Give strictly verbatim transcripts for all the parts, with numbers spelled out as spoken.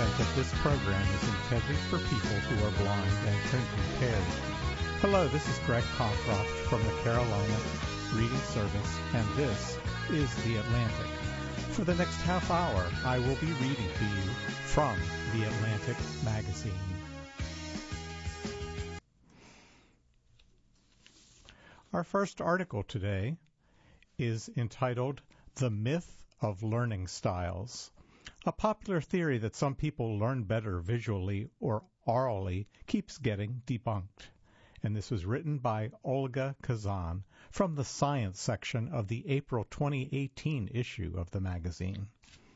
content of this program is intended for people who are blind and print impaired. Hello, this is Greg Cockroft from the Carolina Reading Service, and this is The Atlantic. For the next half hour, I will be reading to you from The Atlantic magazine. Our first article today is entitled The Myth of Learning Styles. A popular theory that some people learn better visually or orally keeps getting debunked. And this was written by Olga Kazan from the science section of the April twenty eighteen issue of the magazine.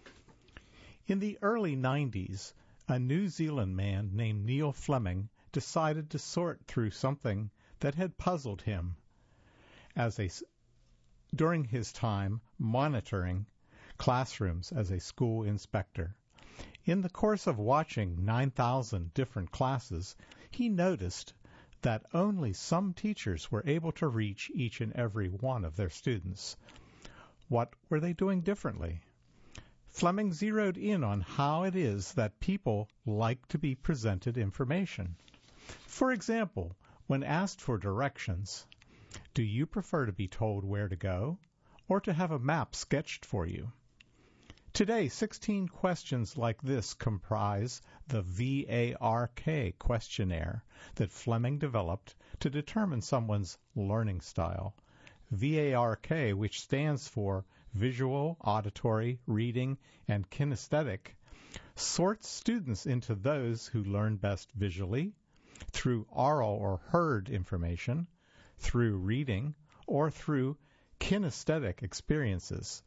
In the early nineties, a New Zealand man named Neil Fleming decided to sort through something that had puzzled him as a, during his time monitoring classrooms as a school inspector. In the course of watching nine thousand different classes, he noticed that only some teachers were able to reach each and every one of their students. What were they doing differently? Fleming zeroed in on how it is that people like to be presented information. For example, when asked for directions, do you prefer to be told where to go or to have a map sketched for you? Today, sixteen questions like this comprise the V A R K questionnaire that Fleming developed to determine someone's learning style. V A R K, which stands for Visual, Auditory, Reading, and Kinesthetic, sorts students into those who learn best visually, through oral or heard information, through reading, or through kinesthetic experiences.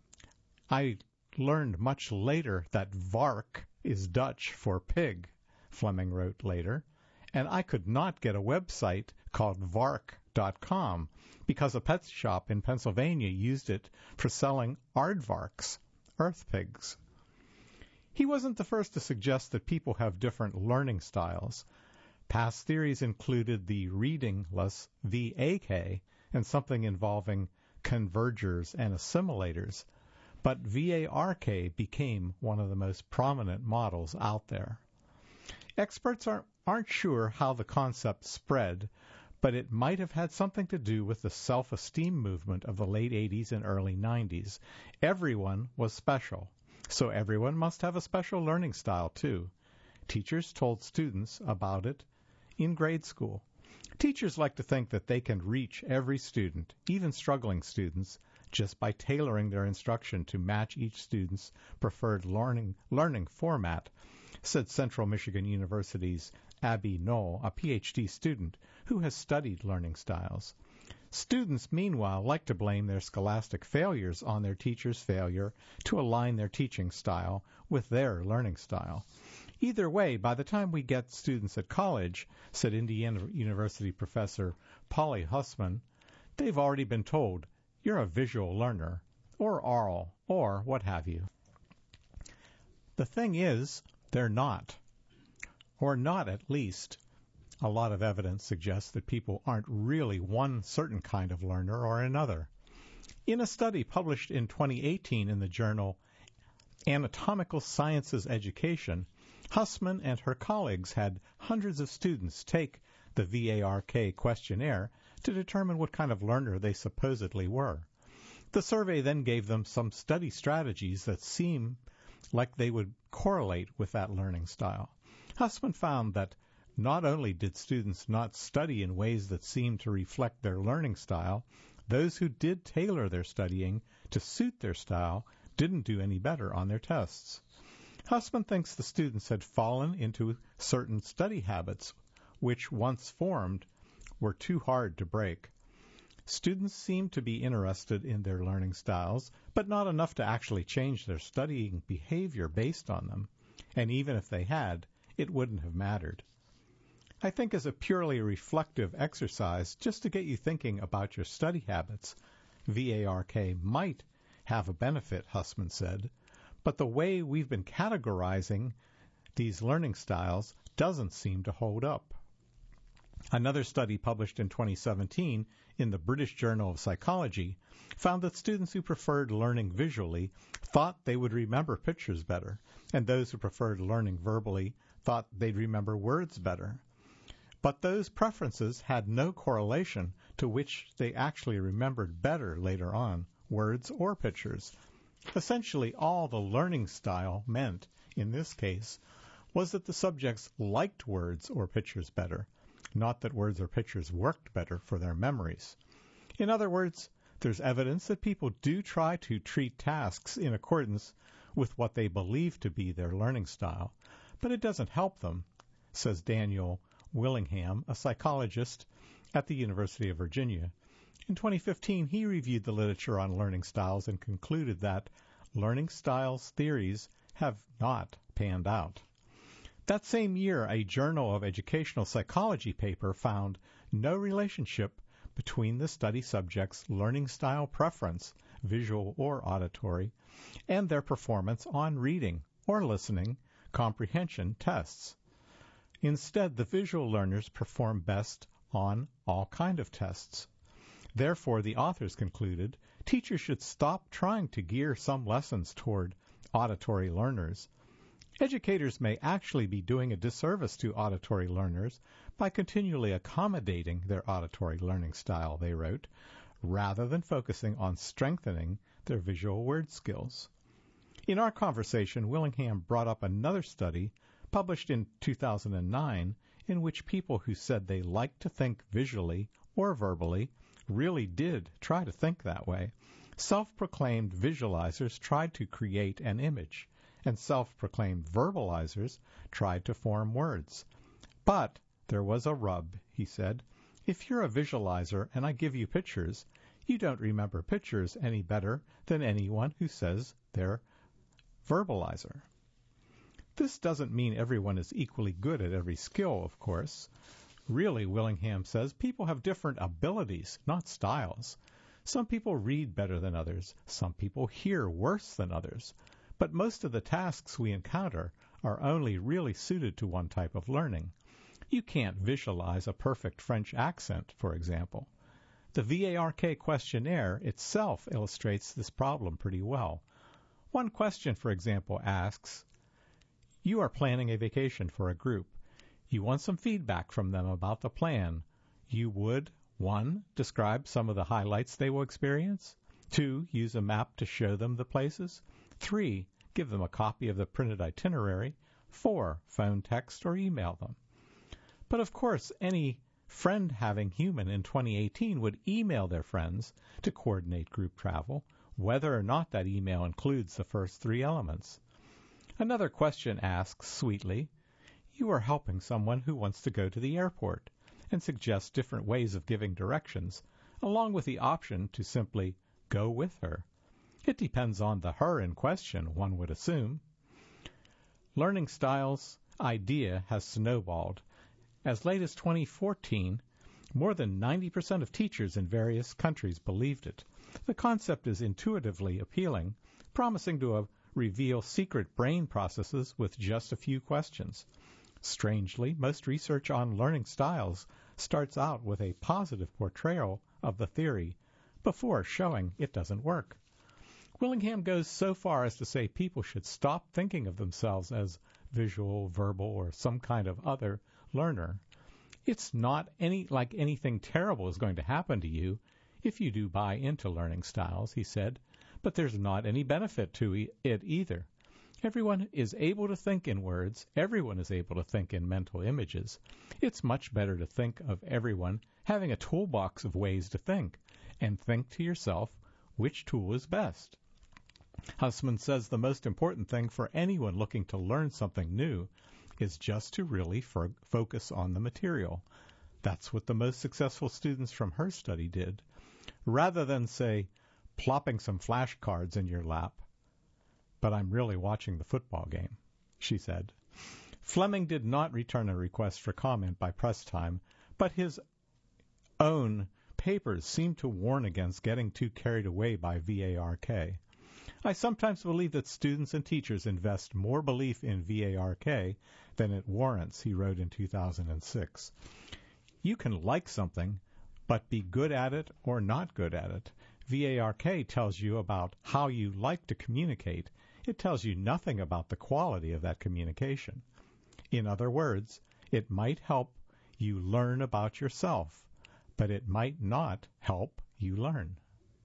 I learned much later that vark is Dutch for pig, Fleming wrote later, and I could not get a website called vark dot com because a pet shop in Pennsylvania used it for selling aardvarks, earth pigs. He wasn't the first to suggest that people have different learning styles. Past theories included the readingless V A K and something involving convergers and assimilators, but V A R K became one of the most prominent models out there. Experts aren't, aren't sure how the concept spread, but it might have had something to do with the self-esteem movement of the late eighties and early nineties. Everyone was special, so everyone must have a special learning style too. Teachers told students about it in grade school. Teachers like to think that they can reach every student, even struggling students, just by tailoring their instruction to match each student's preferred learning learning format, said Central Michigan University's Abby Knoll, a P H D student who has studied learning styles. Students, meanwhile, like to blame their scholastic failures on their teacher's failure to align their teaching style with their learning style. Either way, by the time we get students at college, said Indiana University professor Polly Hussman, they've already been told, you're a visual learner, or oral, or what have you. The thing is, they're not. Or not at least. A lot of evidence suggests that people aren't really one certain kind of learner or another. In a study published in twenty eighteen in the journal Anatomical Sciences Education, Hussman and her colleagues had hundreds of students take the V A R K questionnaire to determine what kind of learner they supposedly were. The survey then gave them some study strategies that seem like they would correlate with that learning style. Hussman found that not only did students not study in ways that seemed to reflect their learning style, those who did tailor their studying to suit their style didn't do any better on their tests. Hussman thinks the students had fallen into certain study habits which, once formed, were too hard to break. Students seemed to be interested in their learning styles, but not enough to actually change their studying behavior based on them, and even if they had, it wouldn't have mattered. I think as a purely reflective exercise, just to get you thinking about your study habits, V A R K might have a benefit, Hussman said, but the way we've been categorizing these learning styles doesn't seem to hold up. Another study published in twenty seventeen in the British Journal of Psychology found that students who preferred learning visually thought they would remember pictures better, and those who preferred learning verbally thought they'd remember words better. But those preferences had no correlation to which they actually remembered better later on, words or pictures. Essentially, all the learning style meant, in this case, was that the subjects liked words or pictures better, not that words or pictures worked better for their memories. In other words, there's evidence that people do try to treat tasks in accordance with what they believe to be their learning style, but it doesn't help them, says Daniel Willingham, a psychologist at the University of Virginia. In twenty fifteen, he reviewed the literature on learning styles and concluded that learning styles theories have not panned out. That same year, a Journal of Educational Psychology paper found no relationship between the study subjects' learning style preference, visual or auditory, and their performance on reading or listening comprehension tests. Instead, the visual learners perform best on all kinds of tests. Therefore, the authors concluded, teachers should stop trying to gear some lessons toward auditory learners. Educators may actually be doing a disservice to auditory learners by continually accommodating their auditory learning style, they wrote, rather than focusing on strengthening their visual word skills. In our conversation, Willingham brought up another study published in two thousand nine in which people who said they liked to think visually or verbally really did try to think that way. Self-proclaimed visualizers tried to create an image, and self-proclaimed verbalizers tried to form words. But there was a rub, he said. If you're a visualizer and I give you pictures, you don't remember pictures any better than anyone who says they're verbalizer. This doesn't mean everyone is equally good at every skill, of course. Really, Willingham says, people have different abilities, not styles. Some people read better than others. Some people hear worse than others. But most of the tasks we encounter are only really suited to one type of learning. You can't visualize a perfect French accent, for example. The V A R K questionnaire itself illustrates this problem pretty well. One question, for example, asks, you are planning a vacation for a group. You want some feedback from them about the plan. You would, one, describe some of the highlights they will experience. Two, use a map to show them the places. Three, give them a copy of the printed itinerary. Four, phone, text, or email them. But of course, any friend-having human in twenty eighteen would email their friends to coordinate group travel, whether or not that email includes the first three elements. Another question asks, sweetly, you are helping someone who wants to go to the airport, and suggests different ways of giving directions, along with the option to simply go with her. It depends on the her in question, one would assume. Learning styles idea has snowballed. As late as twenty fourteen, more than ninety percent of teachers in various countries believed it. The concept is intuitively appealing, promising to uh, reveal secret brain processes with just a few questions. Strangely, most research on learning styles starts out with a positive portrayal of the theory before showing it doesn't work. Willingham goes so far as to say people should stop thinking of themselves as visual, verbal, or some kind of other learner. It's not any like anything terrible is going to happen to you if you do buy into learning styles, he said, but there's not any benefit to e- it either. Everyone is able to think in words. Everyone is able to think in mental images. It's much better to think of everyone having a toolbox of ways to think, and think to yourself which tool is best. Hussman says the most important thing for anyone looking to learn something new is just to really fo- focus on the material. That's what the most successful students from her study did. Rather than, say, plopping some flashcards in your lap, but I'm really watching the football game, she said. Fleming did not return a request for comment by press time, but his own papers seem to warn against getting too carried away by V A R K. I sometimes believe that students and teachers invest more belief in V A R K than it warrants, he wrote in two thousand six. You can like something, but be good at it or not good at it. VARK tells you about how you like to communicate. It tells you nothing about the quality of that communication. In other words, it might help you learn about yourself, but it might not help you learn.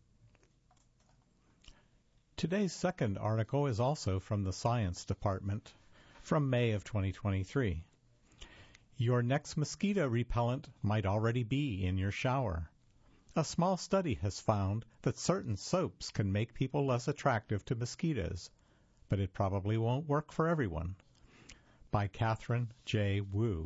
Today's second article is also from the Science Department from May of twenty twenty-three. Your next mosquito repellent might already be in your shower. A small study has found that certain soaps can make people less attractive to mosquitoes, but it probably won't work for everyone. By Catherine J. Wu.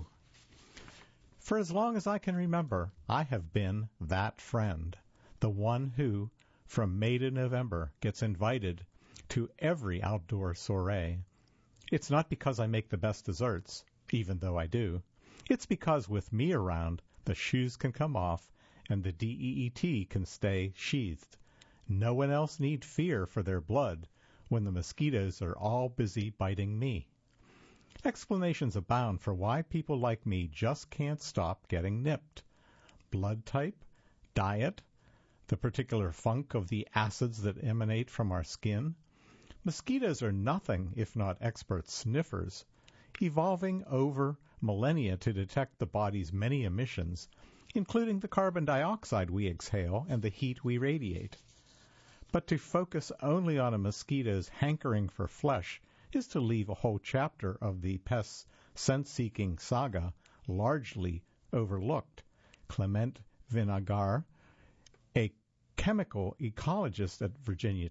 For as long as I can remember, I have been that friend, the one who, from May to November, gets invited to every outdoor soiree. It's not because I make the best desserts, even though I do. It's because with me around, the shoes can come off and the D E E T can stay sheathed. No one else need fear for their blood when the mosquitoes are all busy biting me. Explanations abound for why people like me just can't stop getting nipped. Blood type, diet, the particular funk of the acids that emanate from our skin. Mosquitoes are nothing if not expert sniffers, evolving over millennia to detect the body's many emissions, including the carbon dioxide we exhale and the heat we radiate. But to focus only on a mosquito's hankering for flesh is to leave a whole chapter of the pest's scent-seeking saga largely overlooked. Clement Vinagar, a chemical ecologist at Virginia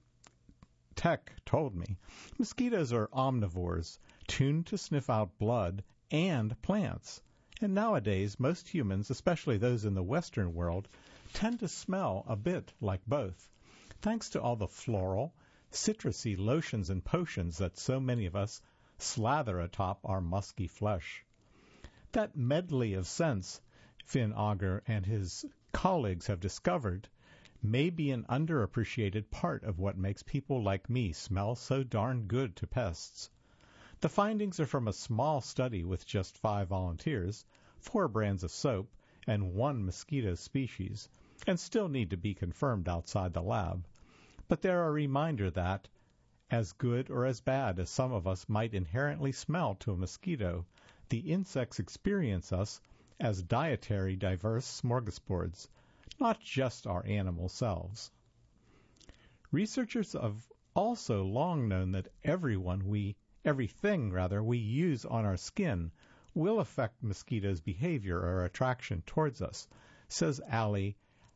Tech, told me, mosquitoes are omnivores, tuned to sniff out blood and plants. And nowadays, most humans, especially those in the Western world, tend to smell a bit like both, thanks to all the floral, citrusy lotions and potions that so many of us slather atop our musky flesh. That medley of scents, Finn Auger and his colleagues have discovered, may be an underappreciated part of what makes people like me smell so darn good to pests. The findings are from a small study with just five volunteers, four brands of soap, and one mosquito species, and still need to be confirmed outside the lab. But they're a reminder that, as good or as bad as some of us might inherently smell to a mosquito, the insects experience us as dietary diverse smorgasbords, not just our animal selves. Researchers have also long known that everyone we, everything rather, we use on our skin will affect mosquitoes' behavior or attraction towards us, says Ali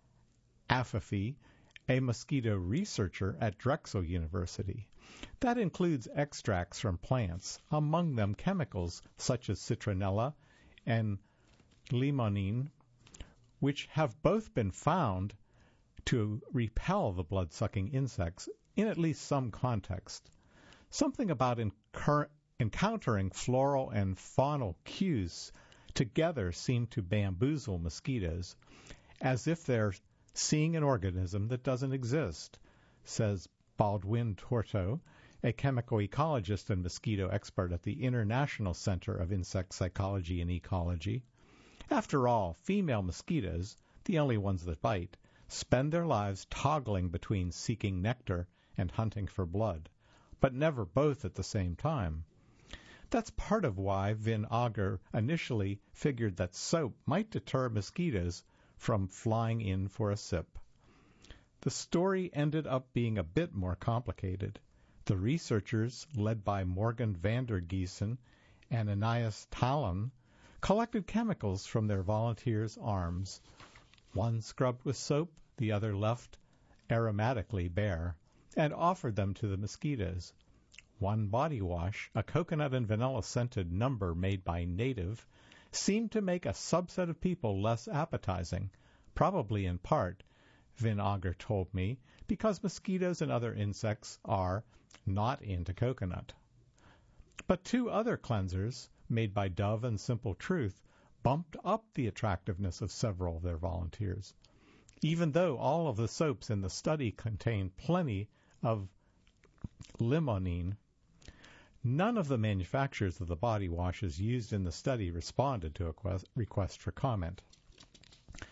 Afifi, a mosquito researcher at Drexel University. That includes extracts from plants, among them chemicals such as citronella and limonene, which have both been found to repel the blood-sucking insects in at least some context. Something about incur- encountering floral and faunal cues together seem to bamboozle mosquitoes, as if they're seeing an organism that doesn't exist, says Baldwin Torto, a chemical ecologist and mosquito expert at the International Center of Insect Psychology and Ecology. After all, female mosquitoes, the only ones that bite, spend their lives toggling between seeking nectar and hunting for blood, but never both at the same time. That's part of why Vin Auger initially figured that soap might deter mosquitoes from flying in for a sip. The story ended up being a bit more complicated. The researchers, led by Morgan Vander Giesen and Anais Talon, collected chemicals from their volunteers' arms. One scrubbed with soap, the other left aromatically bare, and offered them to the mosquitoes. One body wash, a coconut and vanilla-scented number made by Native, seemed to make a subset of people less appetizing, probably in part, Vin Auger told me, because mosquitoes and other insects are not into coconut. But two other cleansers, made by Dove and Simple Truth, bumped up the attractiveness of several of their volunteers, even though all of the soaps in the study contained plenty of limonene. None of the manufacturers of the body washes used in the study responded to a quest- request for comment.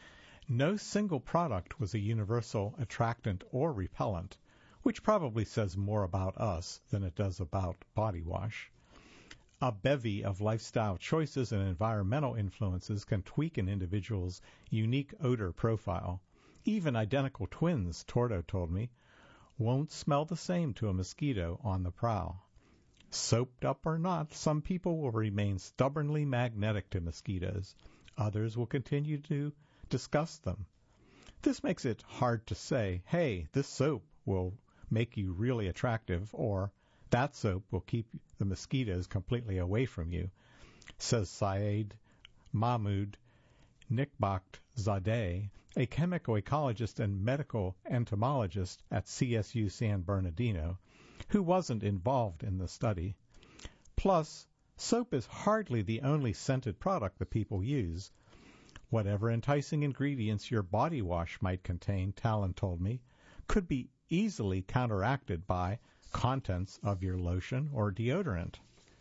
No single product was a universal attractant or repellent, which probably says more about us than it does about body wash. A bevy of lifestyle choices and environmental influences can tweak an individual's unique odor profile. Even identical twins, Tordo told me, won't smell the same to a mosquito on the prowl. Soaped up or not, some people will remain stubbornly magnetic to mosquitoes. Others will continue to disgust them. This makes it hard to say, hey, this soap will make you really attractive, or that soap will keep the mosquitoes completely away from you, says Syed Mahmoud Nikbakht-Zadeh, a chemical ecologist and medical entomologist at C S U San Bernardino, who wasn't involved in the study. Plus, soap is hardly the only scented product that people use. Whatever enticing ingredients your body wash might contain, Talon told me, could be easily counteracted by contents of your lotion or deodorant.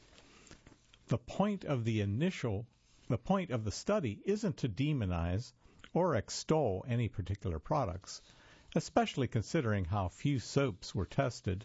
The point of the initial, the point of the study isn't to demonize or extol any particular products, especially considering how few soaps were tested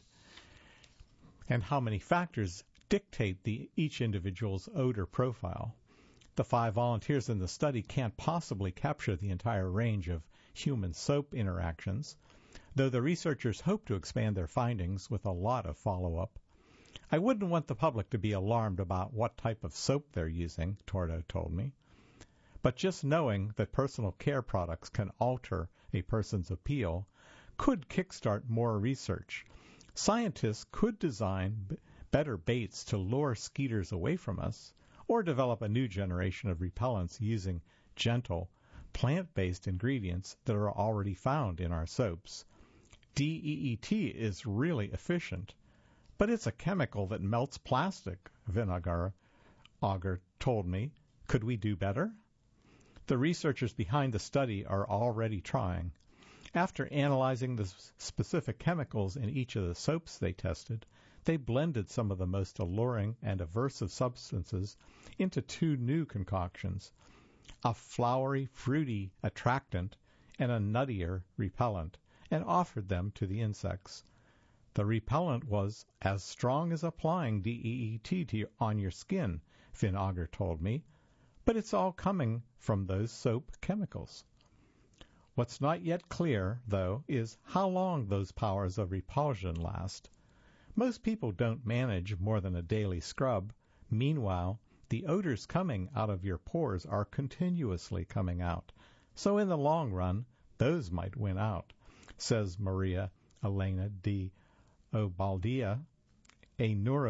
and how many factors dictate the, each individual's odor profile. The five volunteers in the study can't possibly capture the entire range of human soap interactions, though the researchers hope to expand their findings with a lot of follow-up. I wouldn't want the public to be alarmed about what type of soap they're using, Tordo told me. But just knowing that personal care products can alter a person's appeal could kickstart more research. Scientists could design b- better baits to lure skeeters away from us, or develop a new generation of repellents using gentle, plant-based ingredients that are already found in our soaps. D E E T is really efficient, but it's a chemical that melts plastic, Vinagre Auger told me. Could we do better? The researchers behind the study are already trying. After analyzing the specific chemicals in each of the soaps they tested, they blended some of the most alluring and aversive substances into two new concoctions, a flowery, fruity attractant and a nuttier repellent, and offered them to the insects. The repellent was as strong as applying D E E T to, on your skin, Vinagre told me, but it's all coming from those soap chemicals. What's not yet clear, though, is how long those powers of repulsion last. Most people don't manage more than a daily scrub. Meanwhile, the odors coming out of your pores are continuously coming out. So in the long run, those might win out, says Maria Elena de Obaldia, a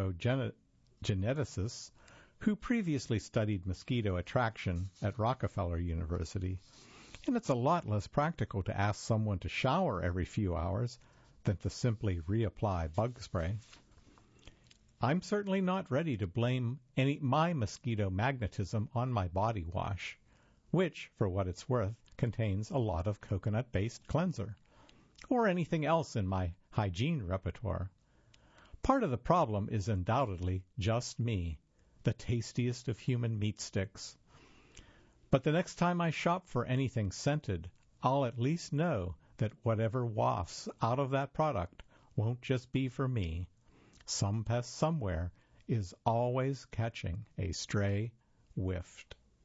neurogeneticist who previously studied mosquito attraction at Rockefeller University. And it's a lot less practical to ask someone to shower every few hours than to simply reapply bug spray. I'm certainly not ready to blame any my mosquito magnetism on my body wash, which, for what it's worth, contains a lot of coconut-based cleanser, or anything else in my hygiene repertoire. Part of the problem is undoubtedly just me, the tastiest of human meat sticks. But the next time I shop for anything scented, I'll at least know that whatever wafts out of that product won't just be for me. Some pest somewhere is always catching a stray whiff.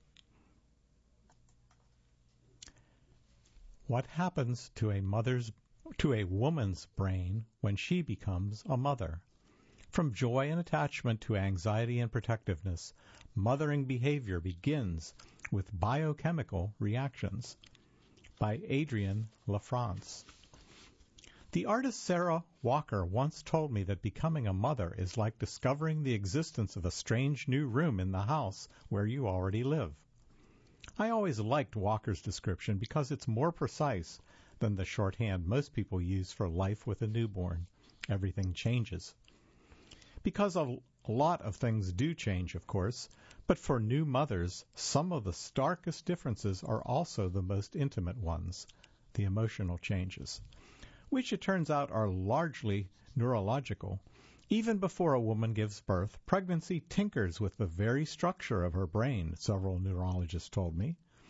What happens to a mother's to a woman's brain when she becomes a mother? From joy and attachment to anxiety and protectiveness, mothering behavior begins with biochemical reactions. By Adrienne LaFrance. The artist Sarah Walker once told me that becoming a mother is like discovering the existence of a strange new room in the house where you already live. I always liked Walker's description because it's more precise than the shorthand most people use for life with a newborn. Everything changes. Because a lot of things do change, of course, but for new mothers, some of the starkest differences are also the most intimate ones, the emotional changes, which it turns out are largely neurological. Even before a woman gives birth, pregnancy tinkers with the very structure of her brain, several neurologists told me.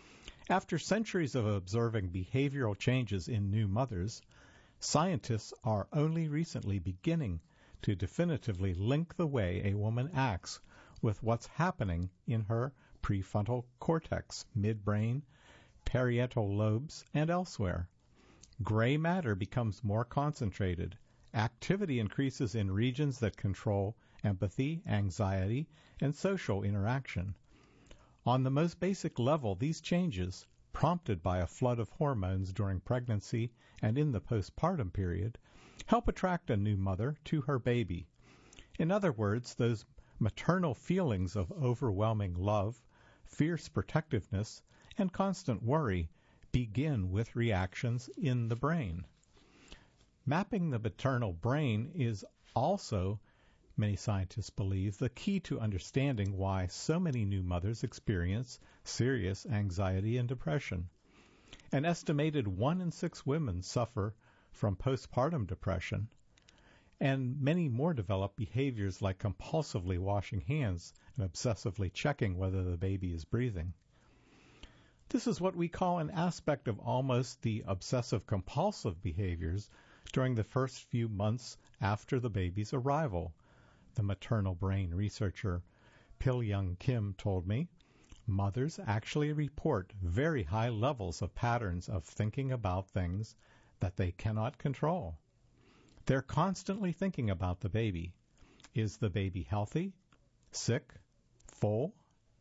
After centuries of observing behavioral changes in new mothers, scientists are only recently beginning to definitively link the way a woman acts with what's happening in her prefrontal cortex, midbrain, parietal lobes, and elsewhere. Gray matter becomes more concentrated. Activity increases in regions that control empathy, anxiety, and social interaction. On the most basic level, these changes, prompted by a flood of hormones during pregnancy and in the postpartum period, help attract a new mother to her baby. In other words, those maternal feelings of overwhelming love, fierce protectiveness, and constant worry begin with reactions in the brain. Mapping the maternal brain is also, many scientists believe, the key to understanding why so many new mothers experience serious anxiety and depression. An estimated one in six women suffer from postpartum depression, and many more develop behaviors like compulsively washing hands and obsessively checking whether the baby is breathing. This is what we call an aspect of almost the obsessive-compulsive behaviors during the first few months after the baby's arrival. The maternal brain researcher Pil-Young Kim told me, mothers actually report very high levels of patterns of thinking about things that they cannot control. They're constantly thinking about the baby. Is the baby healthy, sick, full?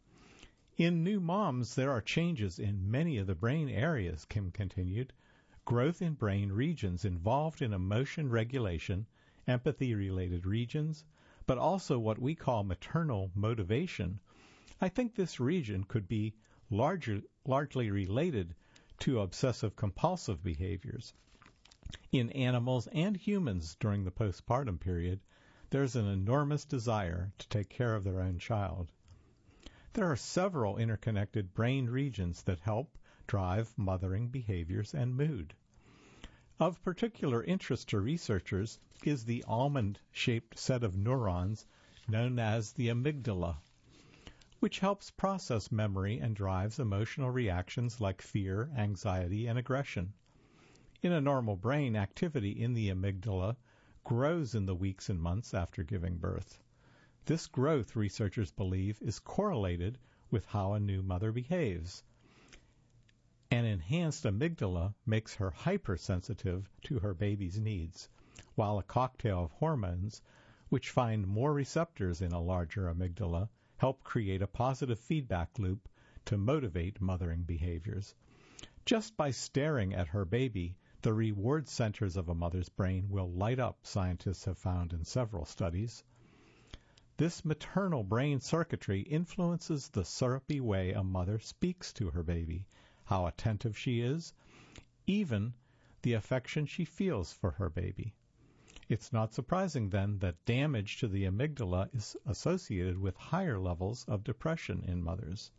In new moms, there are changes in many of the brain areas, Kim continued. Growth in brain regions involved in emotion regulation, empathy-related regions, but also what we call maternal motivation. I think this region could be larger, largely related to obsessive-compulsive behaviors. In animals and humans during the postpartum period, there's an enormous desire to take care of their own child. There are several interconnected brain regions that help drive mothering behaviors and mood. Of particular interest to researchers is the almond-shaped set of neurons known as the amygdala, which helps process memory and drives emotional reactions like fear, anxiety, and aggression. In a normal brain, activity in the amygdala grows in the weeks and months after giving birth. This growth, researchers believe, is correlated with how a new mother behaves. An enhanced amygdala makes her hypersensitive to her baby's needs, while a cocktail of hormones, which find more receptors in a larger amygdala, help create a positive feedback loop to motivate mothering behaviors. Just by staring at her baby, the reward centers of a mother's brain will light up, scientists have found in several studies. This maternal brain circuitry influences the syrupy way a mother speaks to her baby, how attentive she is, even the affection she feels for her baby. It's not surprising, then, that damage to the amygdala is associated with higher levels of depression in mothers.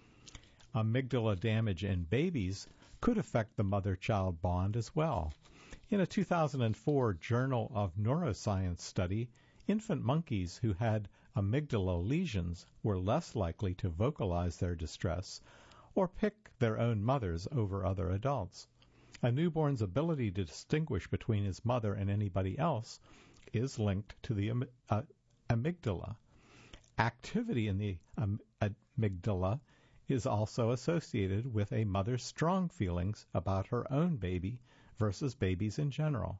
Amygdala damage in babies could affect the mother-child bond as well. In a two thousand four Journal of Neuroscience study, infant monkeys who had amygdala lesions were less likely to vocalize their distress or pick their own mothers over other adults. A newborn's ability to distinguish between his mother and anybody else is linked to the am- uh, amygdala. Activity in the um, amygdala is also associated with a mother's strong feelings about her own baby versus babies in general.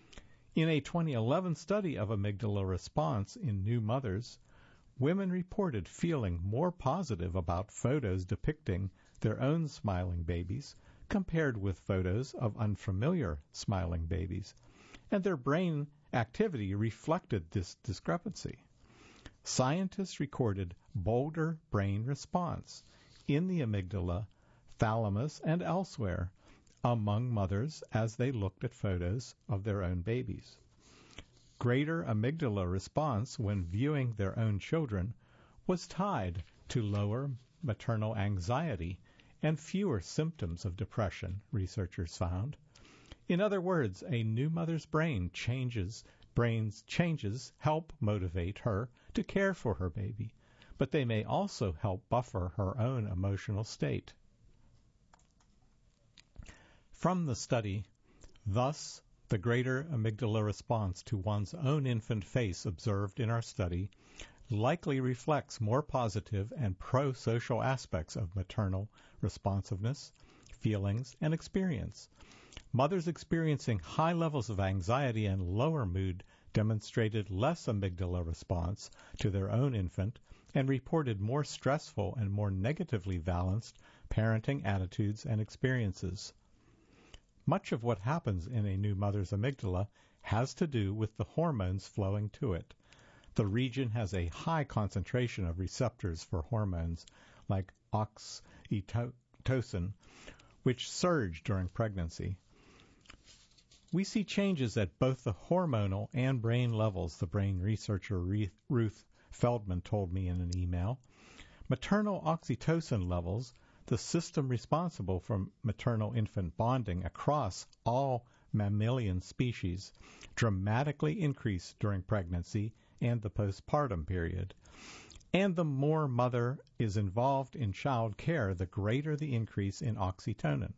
In a twenty eleven study of amygdala response in new mothers, women reported feeling more positive about photos depicting their own smiling babies compared with photos of unfamiliar smiling babies, and their brain activity reflected this discrepancy. Scientists recorded bolder brain response in the amygdala, thalamus, and elsewhere among mothers as they looked at photos of their own babies. Greater amygdala response when viewing their own children was tied to lower maternal anxiety and fewer symptoms of depression, researchers found. In other words, a new mother's brain changes, brain's changes help motivate her to care for her baby, but they may also help buffer her own emotional state. From the study, thus, the greater amygdala response to one's own infant face observed in our study likely reflects more positive and pro-social aspects of maternal responsiveness, feelings, and experience. Mothers experiencing high levels of anxiety and lower mood demonstrated less amygdala response to their own infant and reported more stressful and more negatively balanced parenting attitudes and experiences. Much of what happens in a new mother's amygdala has to do with the hormones flowing to it. The region has a high concentration of receptors for hormones like oxytocin, which surge during pregnancy. We see changes at both the hormonal and brain levels, the brain researcher Ruth Feldman told me in an email. Maternal oxytocin levels, the system responsible for maternal-infant bonding across all mammalian species, dramatically increase during pregnancy and the postpartum period. And the more mother is involved in child care, the greater the increase in oxytocin.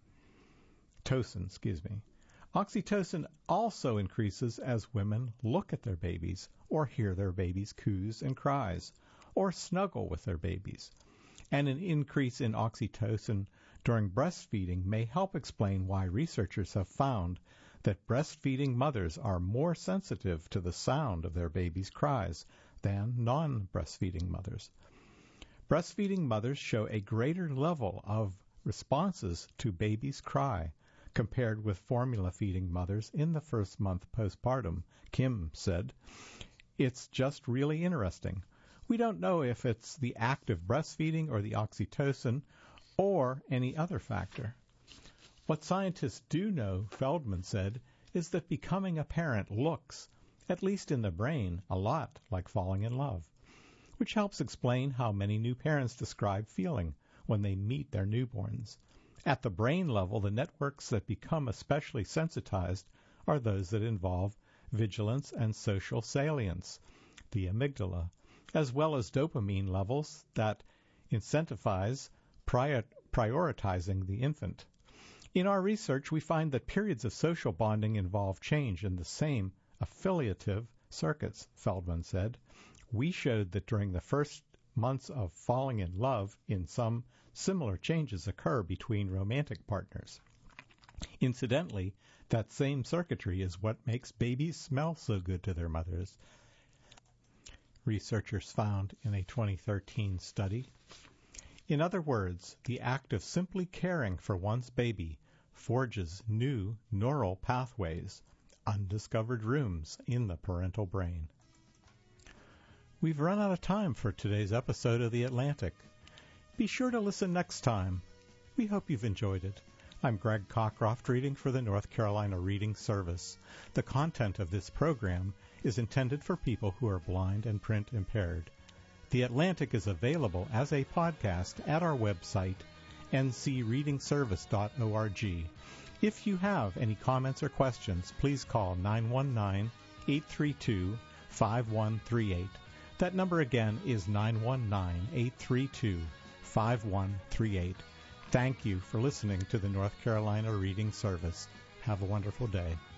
Tocin, excuse me. Oxytocin also increases as women look at their babies or hear their babies' coos and cries or snuggle with their babies. And an increase in oxytocin during breastfeeding may help explain why researchers have found that breastfeeding mothers are more sensitive to the sound of their baby's cries than non-breastfeeding mothers. Breastfeeding mothers show a greater level of responses to baby's cry compared with formula-feeding mothers in the first month postpartum, Kim said. It's just really interesting. We don't know if it's the act of breastfeeding or the oxytocin or any other factor. What scientists do know, Feldman said, is that becoming a parent looks, at least in the brain, a lot like falling in love, which helps explain how many new parents describe feeling when they meet their newborns. At the brain level, the networks that become especially sensitized are those that involve vigilance and social salience, the amygdala, as well as dopamine levels that incentivize prior- prioritizing the infant. In our research, we find that periods of social bonding involve change in the same affiliative circuits, Feldman said. We showed that during the first months of falling in love, in some similar changes occur between romantic partners. Incidentally, that same circuitry is what makes babies smell so good to their mothers, researchers found in a twenty thirteen study. In other words, the act of simply caring for one's baby forges new neural pathways, undiscovered rooms in the parental brain. We've run out of time for today's episode of The Atlantic. Be sure to listen next time. We hope you've enjoyed it. I'm Greg Cockcroft, reading for the North Carolina Reading Service. The content of this program is intended for people who are blind and print impaired. The Atlantic is available as a podcast at our website, n c reading service dot org. If you have any comments or questions, please call nine one nine, eight three two, five one three eight. That number again is nine one nine, eight three two, five one three eight. Thank you for listening to the North Carolina Reading Service. Have a wonderful day.